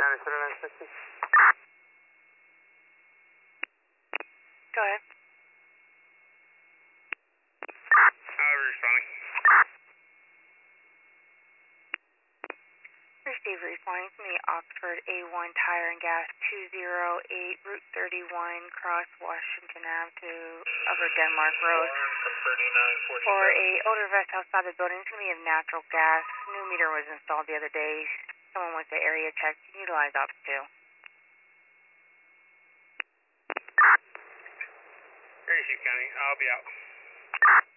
97960. Go ahead. Responding. Receive responding from the Oxford A1 Tire and Gas 208 Route 31 cross Washington Ave to Upper Denmark Road. For a odor vest outside the building, it's going to be a natural gas. New meter was installed the other day. Someone went to area check. Utilize Ops 2. Area Chief County, I'll be out.